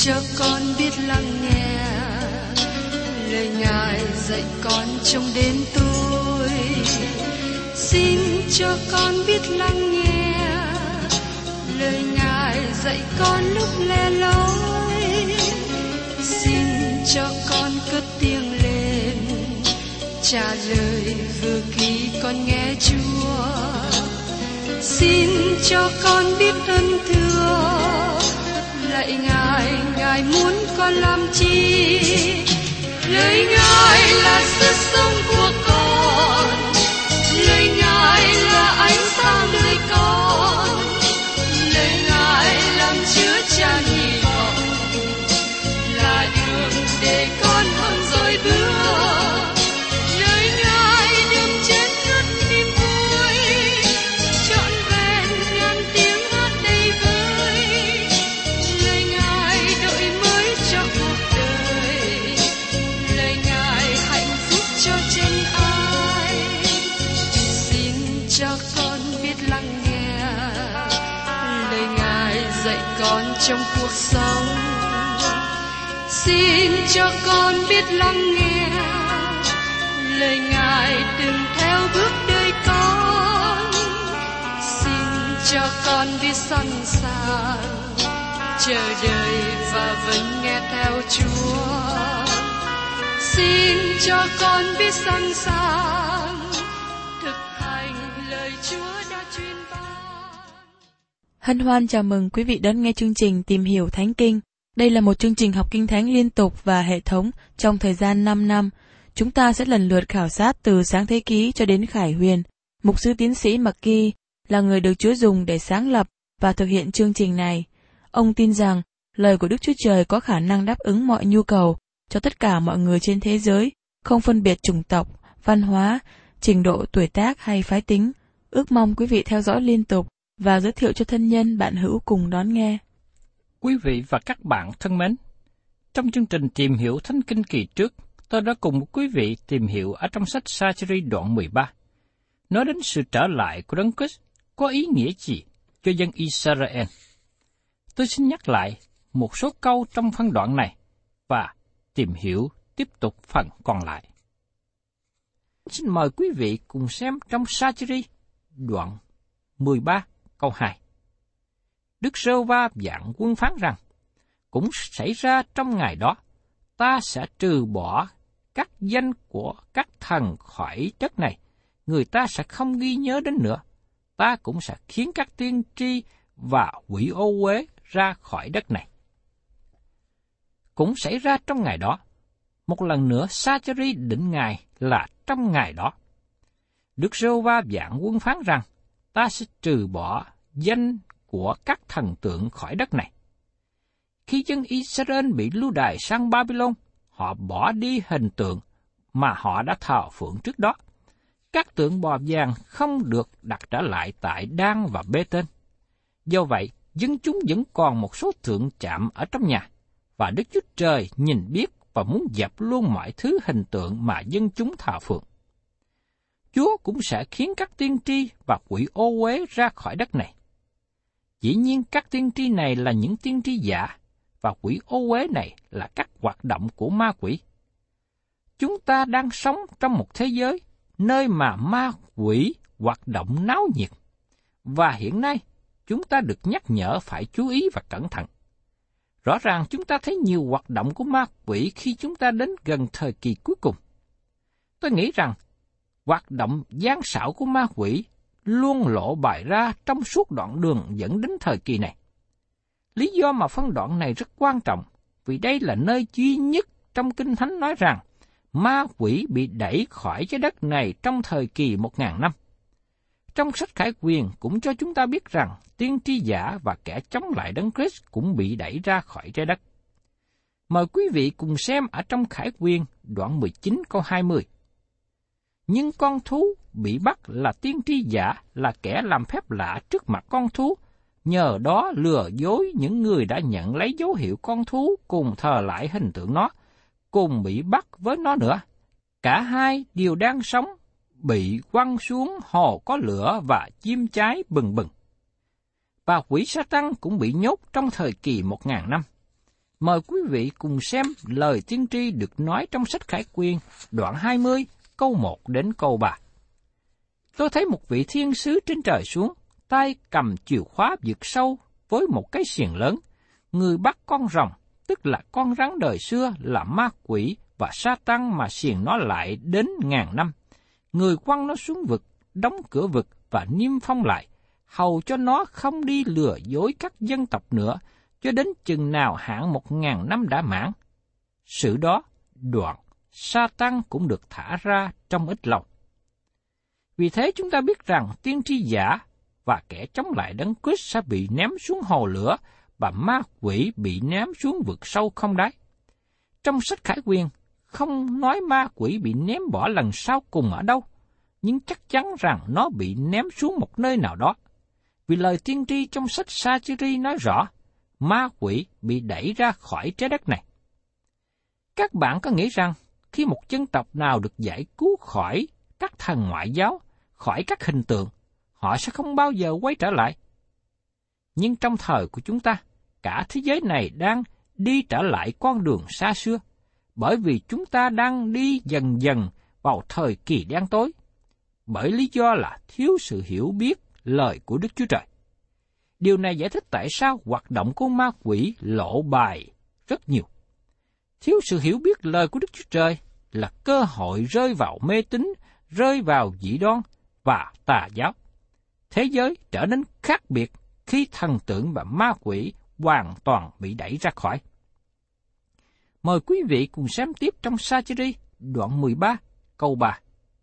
cho con biết lắng nghe lời Ngài dạy con trong đêm tối. Xin cho con biết lắng nghe lời Ngài dạy con lúc lẻ loi. Xin cho con cất tiếng lên trả lời vừa khi con nghe Chúa. Xin cho con biết ơn thưa lạy Ngài, Ngài muốn con làm chi? Lời Ngài là sức sống của con, lời Ngài là ánh sáng đời con, lời Ngài làm chứa chan hy vọng, là đường để con hơn rồi bước. Lời Ngài đừng chết ngất niềm vui, trọn vẹn ngàn tiếng hát đầy vơi. Lời Ngài đổi mới cho cuộc đời, lời Ngài hạnh phúc cho chân ai. Xin cho con biết lắng nghe lời Ngài dạy con trong cuộc sống. Xin cho con biết lắng nghe lời Ngài từng theo bước đời con. Xin cho con biết sẵn sàng chờ đợi và vẫn nghe theo Chúa. Xin cho con biết sẵn sàng thực hành lời Chúa đã truyền ban. Hân hoan chào mừng quý vị đón nghe chương trình Tìm hiểu Thánh Kinh. Đây là một chương trình học Kinh Thánh liên tục và hệ thống trong thời gian 5 năm. Chúng ta sẽ lần lượt khảo sát từ Sáng Thế Ký cho đến Khải Huyền. Mục sư tiến sĩ McGee là người được Chúa dùng để sáng lập và thực hiện chương trình này. Ông tin rằng lời của Đức Chúa Trời có khả năng đáp ứng mọi nhu cầu cho tất cả mọi người trên thế giới, không phân biệt chủng tộc, văn hóa, trình độ tuổi tác hay phái tính. Ước mong quý vị theo dõi liên tục và giới thiệu cho thân nhân bạn hữu cùng đón nghe. Quý vị và các bạn thân mến, trong chương trình Tìm hiểu Thánh Kinh kỳ trước, tôi đã cùng quý vị tìm hiểu ở trong sách Sa-chi-ri đoạn 13, nói đến sự trở lại của Đấng Christ có ý nghĩa gì cho dân Israel. Tôi xin nhắc lại một số câu trong phân đoạn này và tìm hiểu tiếp tục phần còn lại. Xin mời quý vị cùng xem trong Sa-chi-ri đoạn 13 câu 2. Đức Giê-hô-va vạn quân phán rằng, cũng xảy ra trong ngày đó, ta sẽ trừ bỏ các danh của các thần khỏi đất này, người ta sẽ không ghi nhớ đến nữa. Ta cũng sẽ khiến các tiên tri và quỷ ô uế ra khỏi đất này. Cũng xảy ra trong ngày đó. Một lần nữa Sa-chi-ri định ngày là trong ngày đó. Đức Giê-hô-va vạn quân phán rằng, ta sẽ trừ bỏ danh của các thần tượng khỏi đất này. Khi dân Israel bị lưu đày sang Babylon, họ bỏ đi hình tượng mà họ đã thờ phượng trước đó. Các tượng bò vàng không được đặt trở lại tại Dan và Bê-tên. Do vậy, dân chúng vẫn còn một số tượng chạm ở trong nhà, và Đức Chúa Trời nhìn biết và muốn dẹp luôn mọi thứ hình tượng mà dân chúng thờ phượng. Chúa cũng sẽ khiến các tiên tri và quỷ ô uế ra khỏi đất này. Dĩ nhiên các tiên tri này là những tiên tri giả, và quỷ ô uế này là các hoạt động của ma quỷ. Chúng ta đang sống trong một thế giới nơi mà ma quỷ hoạt động náo nhiệt, và hiện nay chúng ta được nhắc nhở phải chú ý và cẩn thận. Rõ ràng chúng ta thấy nhiều hoạt động của ma quỷ khi chúng ta đến gần thời kỳ cuối cùng. Tôi nghĩ rằng hoạt động gian xảo của ma quỷ luôn lộ bài ra trong suốt đoạn đường dẫn đến thời kỳ này. Lý do mà phân đoạn này rất quan trọng, vì đây là nơi duy nhất trong Kinh Thánh nói rằng ma quỷ bị đẩy khỏi trái đất này trong thời kỳ 1000 năm. Trong sách Khải Huyền cũng cho chúng ta biết rằng tiên tri giả và kẻ chống lại Đấng Christ cũng bị đẩy ra khỏi trái đất. Mời quý vị cùng xem ở trong Khải Huyền đoạn 19 câu 20. Nhưng con thú bị bắt là tiên tri giả, là kẻ làm phép lạ trước mặt con thú, nhờ đó lừa dối những người đã nhận lấy dấu hiệu con thú cùng thờ lại hình tượng nó, cùng bị bắt với nó nữa. Cả hai đều đang sống, bị quăng xuống hồ có lửa và chim cháy bừng bừng. Và quỷ Sa-tăng cũng bị nhốt trong thời kỳ 1000 năm. Mời quý vị cùng xem lời tiên tri được nói trong sách Khải Quyên, đoạn 20, câu 1 đến câu 3. Tôi thấy một vị thiên sứ trên trời xuống, tay cầm chìa khóa vực sâu với một cái xiềng lớn. Người bắt con rồng, tức là con rắn đời xưa, là ma quỷ và Sa-tan mà xiềng nó lại đến 1000 năm. Người quăng nó xuống vực, đóng cửa vực và niêm phong lại, hầu cho nó không đi lừa dối các dân tộc nữa, cho đến chừng nào hạn 1000 năm đã mãn. Sự đó đoạn, Sa-tan cũng được thả ra trong ít lâu. Vì thế chúng ta biết rằng tiên tri giả và kẻ chống lại Đấng Christ sẽ bị ném xuống hồ lửa, và ma quỷ bị ném xuống vực sâu không đáy. Trong sách Khải Quyên không nói ma quỷ bị ném bỏ lần sau cùng ở đâu, nhưng chắc chắn rằng nó bị ném xuống một nơi nào đó. Vì lời tiên tri trong sách Sa-chi-ri nói rõ, ma quỷ bị đẩy ra khỏi trái đất này. Các bạn có nghĩ rằng khi một dân tộc nào được giải cứu khỏi các thần ngoại giáo, khỏi các hình tượng, họ sẽ không bao giờ quay trở lại? Nhưng trong thời của chúng ta, cả thế giới này đang đi trở lại con đường xa xưa, bởi vì chúng ta đang đi dần dần vào thời kỳ đen tối, bởi lý do là thiếu sự hiểu biết lời của Đức Chúa Trời. Điều này giải thích tại sao hoạt động của ma quỷ lộ bài rất nhiều. Thiếu sự hiểu biết lời của Đức Chúa Trời là cơ hội rơi vào mê tín, rơi vào dị đoan và tà giáo. Thế giới trở nên khác biệt khi thần tượng và ma quỷ hoàn toàn bị đẩy ra khỏi. Mời quý vị cùng xem tiếp trong Sa-chi-ri đoạn 13 câu 3.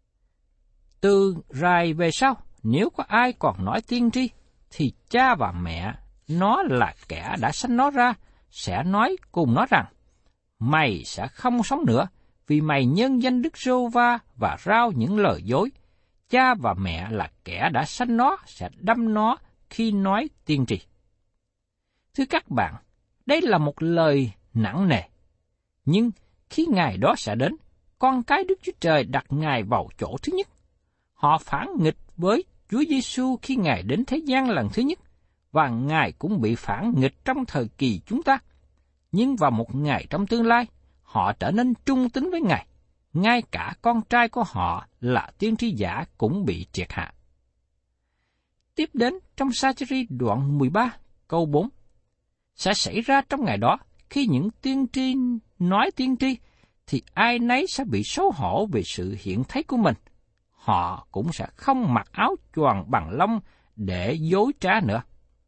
Từ rày về sau, nếu có ai còn nói tiên tri, thì cha và mẹ nó là kẻ đã sanh nó ra, sẽ nói cùng nó rằng, mày sẽ không sống nữa, vì mày nhân danh Đức Giê-hô-va và rao những lời dối. Cha và mẹ là kẻ đã sanh nó sẽ đâm nó khi nói tiên tri. Thưa các bạn, đây là một lời nặng nề. Nhưng khi ngày đó sẽ đến, con cái Đức Chúa Trời đặt Ngài vào chỗ thứ nhất. Họ phản nghịch với Chúa Giêsu khi Ngài đến thế gian lần thứ nhất, và Ngài cũng bị phản nghịch trong thời kỳ chúng ta. Nhưng vào một ngày trong tương lai, họ trở nên trung tín với Ngài. Ngay cả con trai của họ là tiên tri giả cũng bị triệt hạ. Tiếp đến trong Sa-chi-ri đoạn 13 câu 4. Sẽ xảy ra trong ngày đó, khi những tiên tri nói tiên tri, thì ai nấy sẽ bị xấu hổ về sự hiện thấy của mình. Họ cũng sẽ không mặc áo choàng bằng lông để dối trá nữa.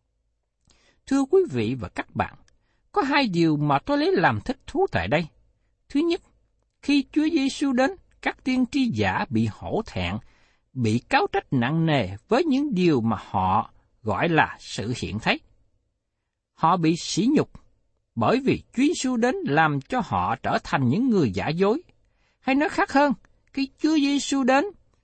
Thưa quý vị và các bạn, có hai điều mà tôi lấy làm thích thú tại đây. Thứ nhất, khi Chúa Giêsu đến, các tiên tri giả bị hổ thẹn, bị cáo trách nặng nề với những điều mà họ gọi là sự hiện thấy. Họ bị sỉ nhục bởi vì Chúa Giêsu đến làm cho họ trở thành những người giả dối. Hay nói khác hơn, khi Chúa Giêsu đến,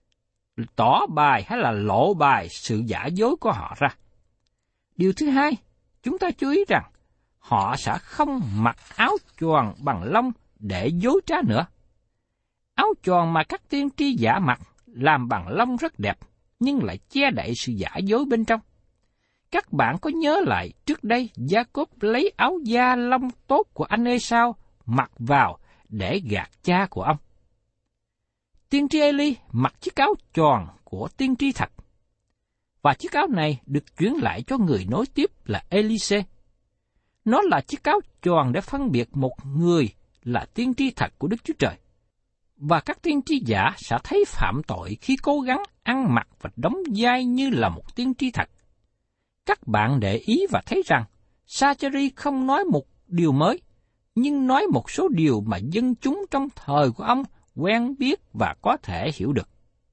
tỏ bài hay là lộ bài sự giả dối của họ ra. Điều thứ hai, chúng ta chú ý rằng họ sẽ không mặc áo choàng bằng lông để dối trá nữa. Áo choàng mà các tiên tri giả mặc làm bằng lông rất đẹp, nhưng lại che đậy sự giả dối bên trong. Các bạn có nhớ lại trước đây Gia-cốp lấy áo da lông tốt của anh Ê-sao mặc vào để gạt cha của ông. Tiên tri Ê-li mặc chiếc áo choàng của tiên tri thật, và chiếc áo này được chuyển lại cho người nối tiếp là Ê-li-xê. Nó là chiếc áo choàng để phân biệt một người là tiên tri thật của Đức Chúa Trời. Và các tiên tri giả sẽ thấy phạm tội khi cố gắng ăn mặc và đóng vai như là một tiên tri thật. Các bạn để ý và thấy rằng Sa-chi-ri không nói một điều mới, nhưng nói một số điều mà dân chúng trong thời của ông quen biết và có thể hiểu được.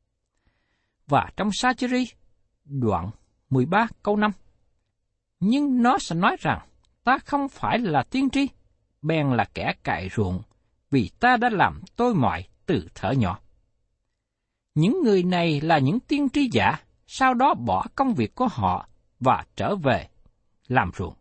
Và trong Sa-chi-ri, đoạn 13 câu 5, nhưng nó sẽ nói rằng, ta không phải là tiên tri, bèn là kẻ cày ruộng, vì ta đã làm tôi mọi từ thuở nhỏ. Những người này là những tiên tri giả, sau đó bỏ công việc của họ và trở về làm ruộng.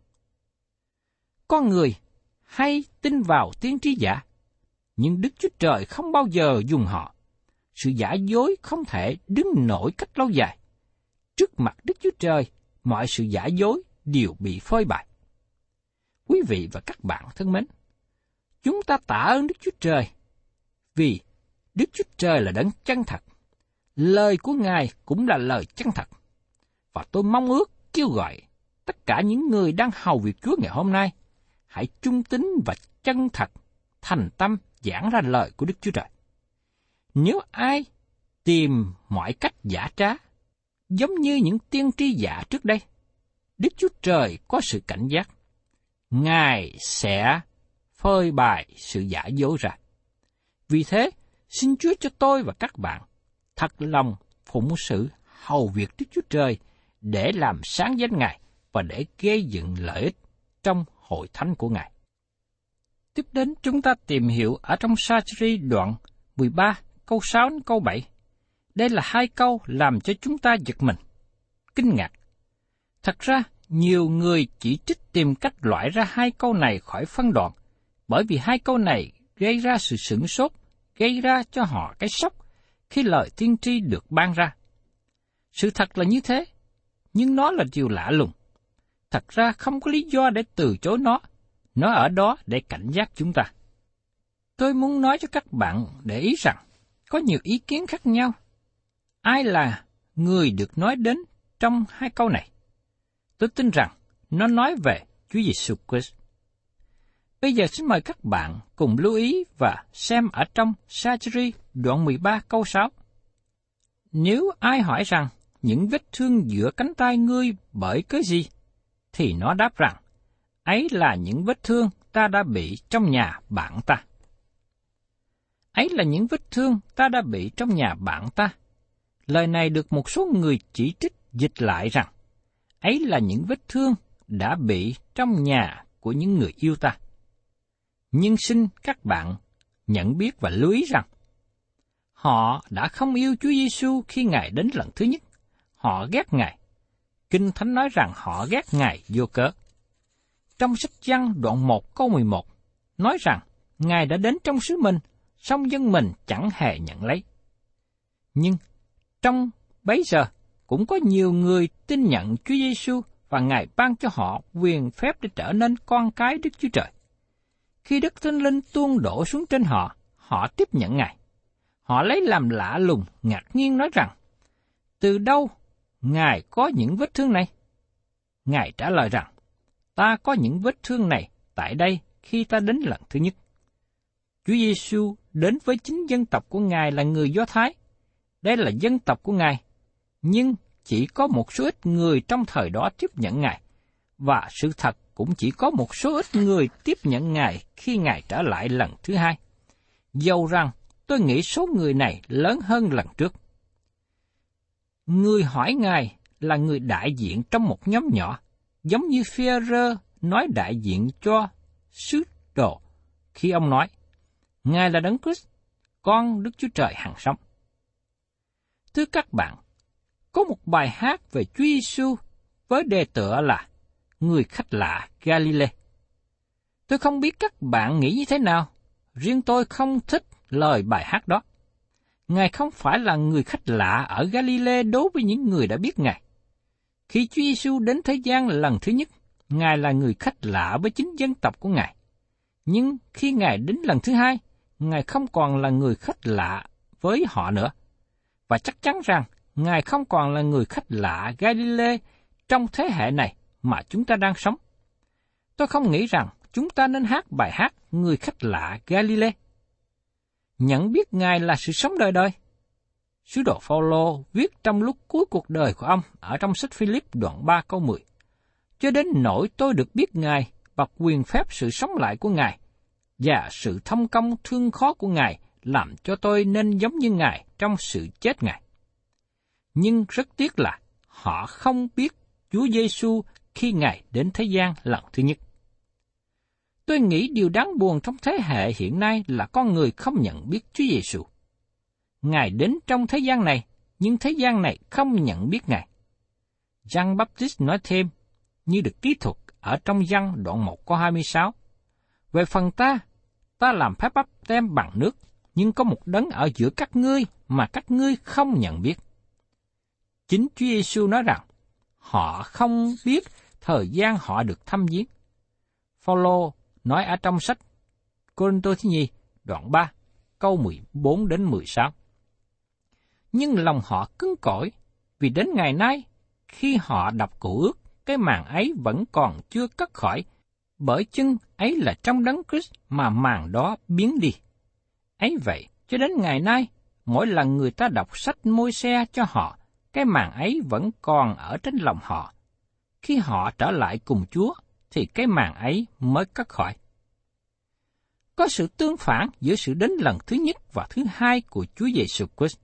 Con người hay tin vào tiên tri giả, nhưng Đức Chúa Trời không bao giờ dùng họ. Sự giả dối không thể đứng nổi cách lâu dài. Trước mặt Đức Chúa Trời, mọi sự giả dối đều bị phơi bày. Quý vị và các bạn thân mến, chúng ta tạ ơn Đức Chúa Trời vì Đức Chúa Trời là đấng chân thật. Lời của Ngài cũng là lời chân thật. Và tôi mong ước kêu gọi tất cả những người đang hầu việc Chúa ngày hôm nay, hãy trung tín và chân thật, thành tâm giảng ra lời của Đức Chúa Trời. Nếu ai tìm mọi cách giả trá, giống như những tiên tri giả trước đây, Đức Chúa Trời có sự cảnh giác. Ngài sẽ phơi bày sự giả dối ra. Vì thế, xin Chúa cho tôi và các bạn thật lòng phụng sự hầu việc Đức Chúa Trời để làm sáng danh Ngài và để gây dựng lợi ích trong hội thánh của Ngài. Tiếp đến chúng ta tìm hiểu ở trong Sa-chi-ri đoạn 13 câu 6 đến câu 7. Đây là hai câu làm cho chúng ta giật mình, kinh ngạc. Thật ra, nhiều người chỉ trích tìm cách loại ra hai câu này khỏi phân đoạn, bởi vì hai câu này gây ra sự sửng sốt, gây ra cho họ cái sốc khi lời tiên tri được ban ra. Sự thật là như thế, nhưng nó là điều lạ lùng. Thật ra không có lý do để từ chối nó ở đó để cảnh giác chúng ta. Tôi muốn nói cho các bạn để ý rằng, có nhiều ý kiến khác nhau. Ai là người được nói đến trong hai câu này? Tôi tin rằng nó nói về Chúa Giêsu Christ. Bây giờ xin mời các bạn cùng lưu ý và xem ở trong Sa-chi-ri đoạn 13 câu 6. Nếu ai hỏi rằng những vết thương giữa cánh tay ngươi bởi cớ gì, thì nó đáp rằng, ấy là những vết thương ta đã bị trong nhà bạn ta. Ấy là những vết thương ta đã bị trong nhà bạn ta. Lời này được một số người chỉ trích dịch lại rằng, ấy là những vết thương đã bị trong nhà của những người yêu ta. Nhưng xin các bạn nhận biết và lưu ý rằng, họ đã không yêu Chúa Giêsu khi Ngài đến lần thứ nhất. Họ ghét Ngài. Kinh Thánh nói rằng họ ghét Ngài vô cớ. Trong sách Giăng đoạn 1 câu 11, nói rằng Ngài đã đến trong xứ mình, song dân mình chẳng hề nhận lấy. Nhưng trong bấy giờ cũng có nhiều người tin nhận Chúa Giêsu và Ngài ban cho họ quyền phép để trở nên con cái Đức Chúa Trời. Khi Đức Thánh Linh tuôn đổ xuống trên họ, họ tiếp nhận Ngài. Họ lấy làm lạ lùng, ngạc nhiên nói rằng, từ đâu Ngài có những vết thương này? Ngài trả lời rằng, ta có những vết thương này tại đây khi ta đến lần thứ nhất. Chúa Giêsu đến với chính dân tộc của Ngài là người Do Thái. Đây là dân tộc của Ngài, nhưng chỉ có một số ít người trong thời đó tiếp nhận Ngài, và sự thật cũng chỉ có một số ít người tiếp nhận Ngài khi Ngài trở lại lần thứ hai. Dầu rằng tôi nghĩ số người này lớn hơn lần trước. Người hỏi Ngài là người đại diện trong một nhóm nhỏ, giống như Phi-e-rơ nói đại diện cho sứ đồ khi ông nói, Ngài là Đấng Christ, con Đức Chúa Trời hằng sống. Thưa các bạn, có một bài hát về Chúa Giêsu với đề tựa là Người khách lạ Galilee. Tôi không biết các bạn nghĩ như thế nào, riêng tôi không thích lời bài hát đó. Ngài không phải là người khách lạ ở Galilee đối với những người đã biết Ngài. Khi Chúa Giêsu đến thế gian lần thứ nhất, Ngài là người khách lạ với chính dân tộc của Ngài. Nhưng khi Ngài đến lần thứ hai, Ngài không còn là người khách lạ với họ nữa. Và chắc chắn rằng Ngài không còn là người khách lạ Galilee trong thế hệ này mà chúng ta đang sống. Tôi không nghĩ rằng chúng ta nên hát bài hát Người khách lạ Galilee. Nhận biết Ngài là sự sống đời đời. Sứ đồ Phao-lô viết trong lúc cuối cuộc đời của ông ở trong sách Phi-líp đoạn 3 câu 10. Cho đến nỗi tôi được biết Ngài và quyền phép sự sống lại của Ngài, và sự thông công thương khó của Ngài làm cho tôi nên giống như Ngài trong sự chết Ngài. Nhưng rất tiếc là họ không biết Chúa Giêsu khi Ngài đến thế gian lần thứ nhất. Tôi nghĩ điều đáng buồn trong thế hệ hiện nay là con người không nhận biết Chúa Giêsu. Ngài đến trong thế gian này, nhưng thế gian này không nhận biết Ngài. Giăng Baptist nói thêm, như được ký thuật ở trong Giăng đoạn 1 câu 26. Về phần ta làm phép báp têm bằng nước, nhưng có một đấng ở giữa các ngươi mà các ngươi không nhận biết. Chính Chúa Giêsu nói rằng, họ không biết thời gian họ được thăm viếng. Phaolô nói ở trong sách Cô-rinh-tô thứ nhì, đoạn 3, câu 14 đến 16. Nhưng lòng họ cứng cỏi, vì đến ngày nay, khi họ đọc Cựu Ước, cái màn ấy vẫn còn chưa cất khỏi, bởi chân ấy là trong Đấng Christ mà màn đó biến đi. Ấy vậy, cho đến ngày nay, mỗi lần người ta đọc sách Môi-se cho họ, cái màn ấy vẫn còn ở trên lòng họ. Khi họ trở lại cùng Chúa, thì cái màn ấy mới cất khỏi. Có sự tương phản giữa sự đến lần thứ nhất và thứ hai của Chúa Giêsu Christ.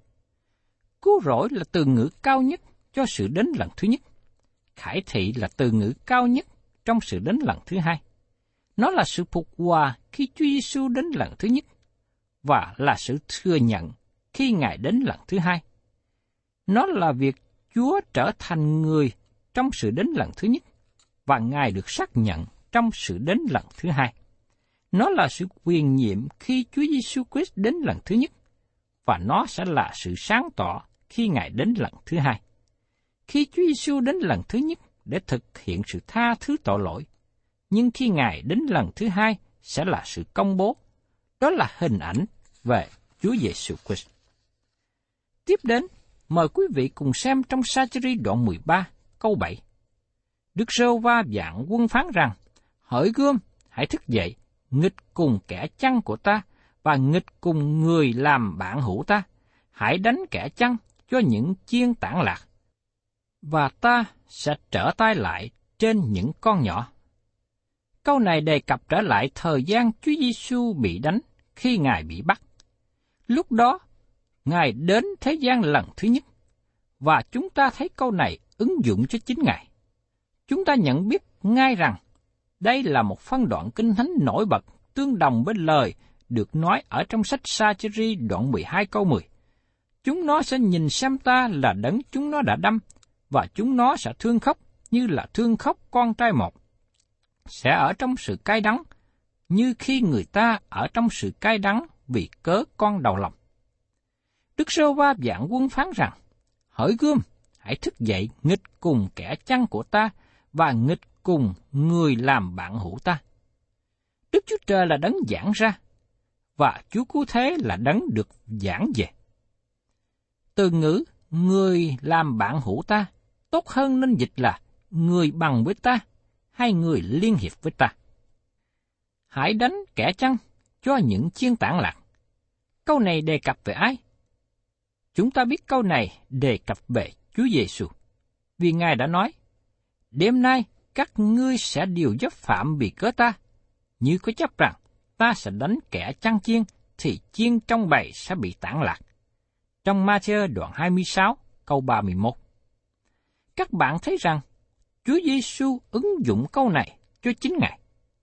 Cứu rỗi là từ ngữ cao nhất cho sự đến lần thứ nhất. Khải thị là từ ngữ cao nhất trong sự đến lần thứ hai. Nó là sự phục hòa khi Chúa Giêsu đến lần thứ nhất, và là sự thừa nhận khi Ngài đến lần thứ hai. Nó là việc Chúa trở thành người trong sự đến lần thứ nhất, và Ngài được xác nhận trong sự đến lần thứ hai. Nó là sự quyền nhiệm khi Chúa Giêsu Christ đến lần thứ nhất, và nó sẽ là sự sáng tỏ khi Ngài đến lần thứ hai. Khi Chúa Giêsu đến lần thứ nhất để thực hiện sự tha thứ tội lỗi, nhưng khi Ngài đến lần thứ hai sẽ là sự công bố. Đó là hình ảnh về Chúa Giêsu Christ. Tiếp đến, mời quý vị cùng xem trong Sa-chi-ri đoạn 13, câu 7. Đức Giê-hô-va vạn quân phán rằng, hỡi gươm, hãy thức dậy, nghịch cùng kẻ chăn của ta, và nghịch cùng người làm bạn hữu ta. Hãy đánh kẻ chăn cho những chiên tản lạc, và ta sẽ trở tay lại trên những con nhỏ. Câu này đề cập trở lại thời gian Chúa Giêsu bị đánh khi Ngài bị bắt. Lúc đó, Ngài đến thế gian lần thứ nhất, và chúng ta thấy câu này ứng dụng cho chính Ngài. Chúng ta nhận biết ngay rằng đây là một phân đoạn kinh thánh nổi bật tương đồng với lời được nói ở trong sách Sa-chi-ri đoạn 12 câu 10. Chúng nó sẽ nhìn xem ta là đấng chúng nó đã đâm, và chúng nó sẽ thương khóc như là thương khóc con trai một. Sẽ ở trong sự cay đắng, như khi người ta ở trong sự cay đắng vì cớ con đầu lòng. Đức Giê-hô-va vạn quân phán rằng, hỡi gươm, hãy thức dậy nghịch cùng kẻ chăn của ta, và nghịch cùng người làm bạn hữu ta. Đức Chúa Trời là đấng giảng ra, và Chúa Cứu Thế là đấng được giảng về. Từ ngữ người làm bạn hữu ta tốt hơn nên dịch là người bằng với ta, hay người liên hiệp với ta. Hãy đánh kẻ chăn cho những chiên tản lạc. Câu này đề cập về ai? Chúng ta biết câu này đề cập về Chúa Giêsu, vì Ngài đã nói, đêm nay các ngươi sẽ điều dấp phạm vì cớ ta, như có chấp rằng ta sẽ đánh kẻ chăn chiên, thì chiên trong bầy sẽ bị tản lạc. Trong Ma-thi-ơ đoạn 26, câu 31. Các bạn thấy rằng Chúa Giêsu ứng dụng câu này cho chính Ngài.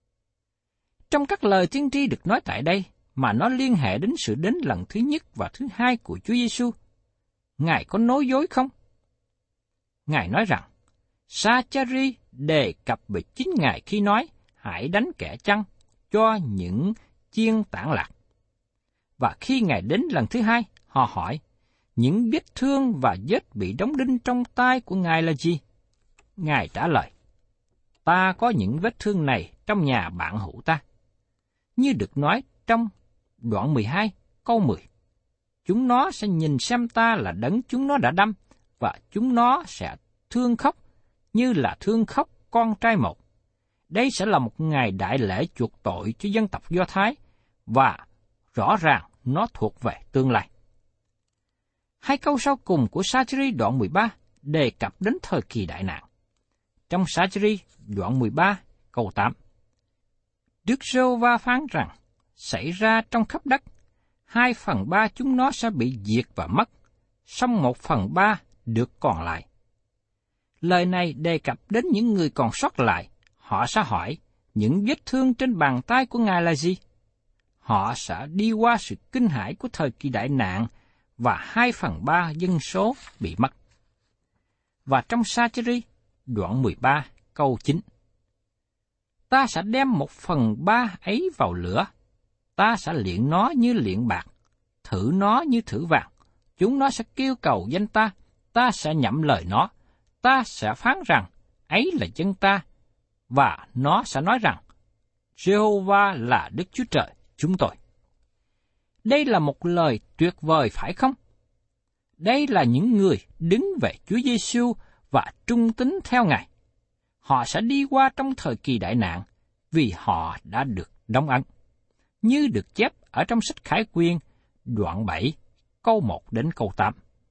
Trong các lời tiên tri được nói tại đây mà nó liên hệ đến sự đến lần thứ nhất và thứ hai của Chúa Giêsu, Ngài có nói dối không? Ngài nói rằng, Sa-chi-ri đề cập về chính Ngài khi nói, hãy đánh kẻ chăn cho những chiên tản lạc. Và khi Ngài đến lần thứ hai, họ hỏi, những vết thương và vết bị đóng đinh trong tay của Ngài là gì? Ngài trả lời, ta có những vết thương này trong nhà bạn hữu ta. Như được nói trong đoạn 12, câu 10. Chúng nó sẽ nhìn xem ta là đấng chúng nó đã đâm, và chúng nó sẽ thương khóc như là thương khóc con trai một. Đây sẽ là một ngày đại lễ chuộc tội cho dân tộc Do Thái, và rõ ràng nó thuộc về tương lai. Hai câu sau cùng của Sa-chi-ri đoạn 13 đề cập đến thời kỳ đại nạn. Trong Sa-chi-ri đoạn 13 câu 8, Đức Giê-hô-va phán rằng, xảy ra trong khắp đất, 2/3 chúng nó sẽ bị diệt và mất, song 1/3 được còn lại. Lời này đề cập đến những người còn sót lại. Họ sẽ hỏi, những vết thương trên bàn tay của Ngài là gì? Họ sẽ đi qua sự kinh hãi của thời kỳ đại nạn, và 2/3 dân số bị mất. Và trong Sa-chi-ri đoạn 13 câu 9, ta sẽ đem 1/3 ấy vào lửa, ta sẽ luyện nó như luyện bạc, thử nó như thử vàng. Chúng nó sẽ kêu cầu danh ta, ta sẽ nhậm lời nó, ta sẽ phán rằng, ấy là dân ta, và nó sẽ nói rằng, Giê-hô-va là Đức Chúa Trời chúng tôi. Đây là một lời tuyệt vời phải không? Đây là những người đứng về Chúa Giêsu và trung tín theo Ngài. Họ sẽ đi qua trong thời kỳ đại nạn vì họ đã được đóng ấn, như được chép ở trong sách Khải Quyên, đoạn 7, câu 1 đến câu 8.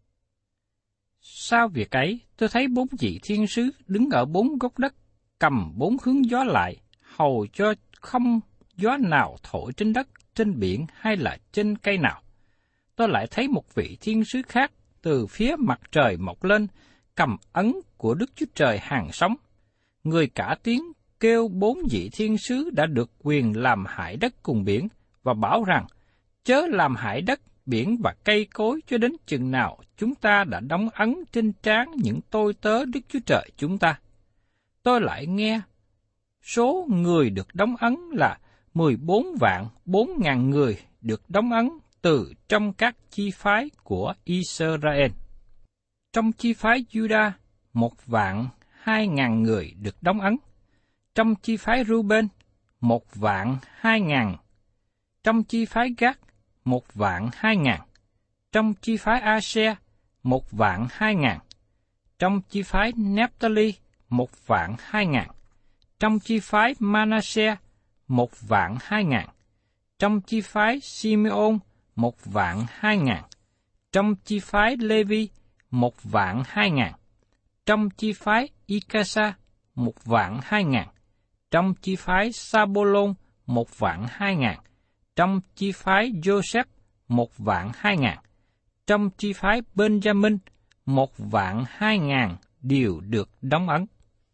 Sau việc ấy, tôi thấy 4 vị thiên sứ đứng ở 4 góc đất, cầm 4 hướng gió lại, hầu cho không gió nào thổi trên đất, trên biển hay là trên cây nào. Tôi lại thấy một vị thiên sứ khác từ phía mặt trời mọc lên, cầm ấn của Đức Chúa Trời hàng sống. Người cả tiếng kêu 4 vị thiên sứ đã được quyền làm hại đất cùng biển, và bảo rằng, chớ làm hại đất, biển và cây cối cho đến chừng nào chúng ta đã đóng ấn trên trán những tôi tớ Đức Chúa Trời chúng ta. Tôi lại nghe số người được đóng ấn là 14.400.000 người được đóng ấn từ trong các chi phái của Israel. Trong chi phái Juda, 1.200.000 người được đóng ấn. Trong chi phái Ruben, 1.200.000. Trong chi phái Gad, 1.200.000. Trong chi phái Ase, 1.200.000. Trong chi phái Nephtali, 1.200.000. Trong chi phái Manasseh, 1.200.000. Trong chi phái Simeon, 1.200.000. Trong chi phái Levi, 1.200.000. Trong chi phái Ikasa, 1.200.000. Trong chi phái Sabolon, 1.200.000. Trong chi phái Joseph, 1.200.000. Trong chi phái Benjamin, 1.200.000 đều được đóng ấn.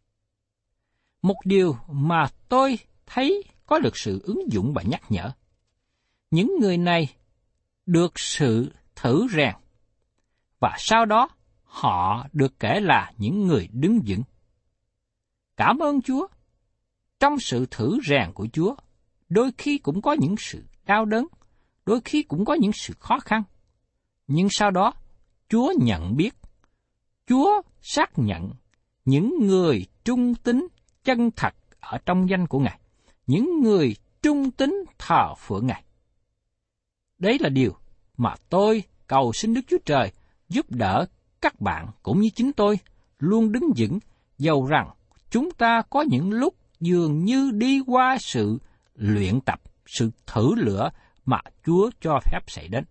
Một điều mà tôi thấy có được sự ứng dụng và nhắc nhở. Những người này được sự thử rèn, và sau đó họ được kể là những người đứng vững. Cảm ơn Chúa. Trong sự thử rèn của Chúa, đôi khi cũng có những sự đau đớn, đôi khi cũng có những sự khó khăn. Nhưng sau đó, Chúa nhận biết, Chúa xác nhận những người trung tín chân thật ở trong danh của Ngài, những người trung tín thờ phượng Ngài. Đấy là điều mà tôi cầu xin Đức Chúa Trời giúp đỡ các bạn cũng như chính tôi luôn đứng vững, dầu rằng chúng ta có những lúc dường như đi qua sự luyện tập, sự thử lửa mà Chúa cho phép xảy đến.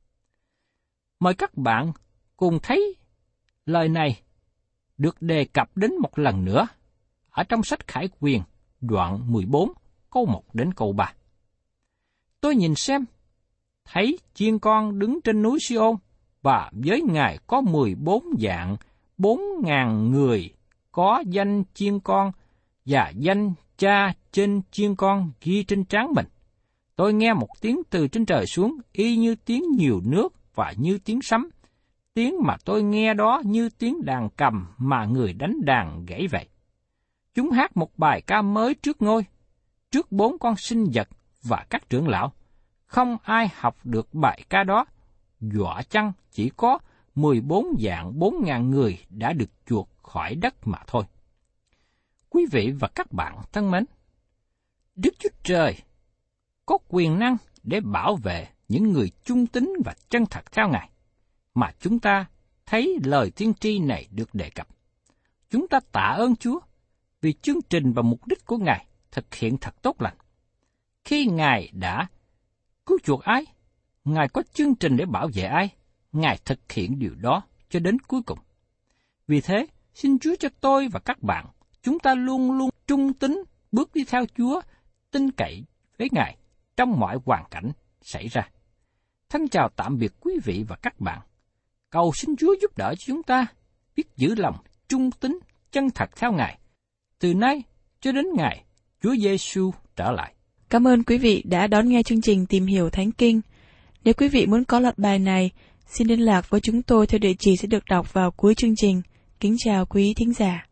Mời các bạn cùng thấy lời này được đề cập đến một lần nữa ở trong sách Khải Quyền, đoạn 14, câu 1 đến câu 3. Tôi nhìn xem, thấy chiên con đứng trên núi Siôn, và với Ngài có 14.400.000 người có danh chiên con và danh Cha trên chiên con ghi trên trán mình. Tôi nghe một tiếng từ trên trời xuống, y như tiếng nhiều nước và như tiếng sấm. Tiếng mà tôi nghe đó như tiếng đàn cầm mà người đánh đàn gãy vậy. Chúng hát một bài ca mới trước ngôi, trước 4 con sinh vật và các trưởng lão. Không ai học được bài ca đó, dọa chăng chỉ có 14.400.000 người đã được chuộc khỏi đất mà thôi. Quý vị và các bạn thân mến, Đức Chúa Trời có quyền năng để bảo vệ những người trung tín và chân thật theo Ngài, mà chúng ta thấy lời tiên tri này được đề cập. Chúng ta tạ ơn Chúa vì chương trình và mục đích của Ngài thực hiện thật tốt lành. Khi Ngài đã cứu chuộc ai, Ngài có chương trình để bảo vệ ai, Ngài thực hiện điều đó cho đến cuối cùng. Vì thế, xin Chúa cho tôi và các bạn, chúng ta luôn luôn trung tín bước đi theo Chúa, tin cậy với Ngài trong mọi hoàn cảnh xảy ra. Thân chào tạm biệt quý vị và các bạn. Cầu xin Chúa giúp đỡ cho chúng ta biết giữ lòng trung tín chân thật theo Ngài, từ nay cho đến ngày Chúa Giêsu trở lại. Cảm ơn quý vị đã đón nghe chương trình Tìm Hiểu Thánh Kinh. Nếu quý vị muốn có loạt bài này, xin liên lạc với chúng tôi theo địa chỉ sẽ được đọc vào cuối chương trình. Kính chào quý thính giả.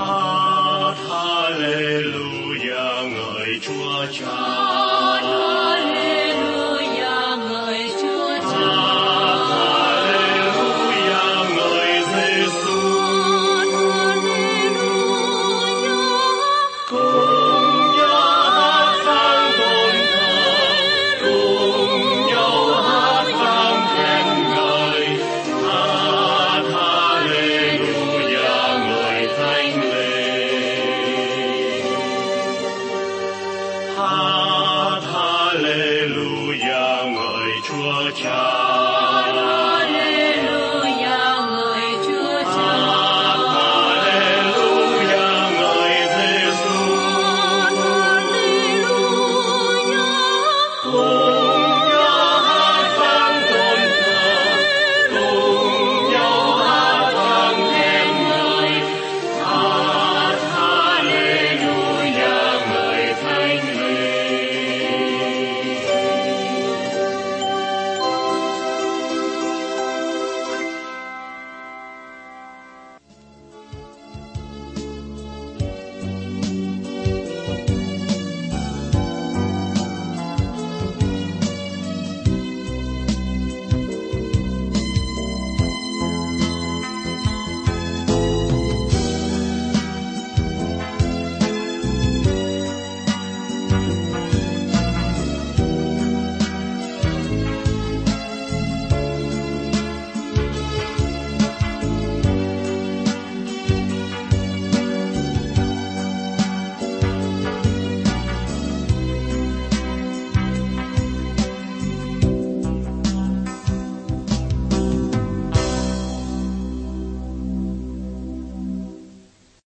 Hát Hallelujah ngợi Chúa Cha.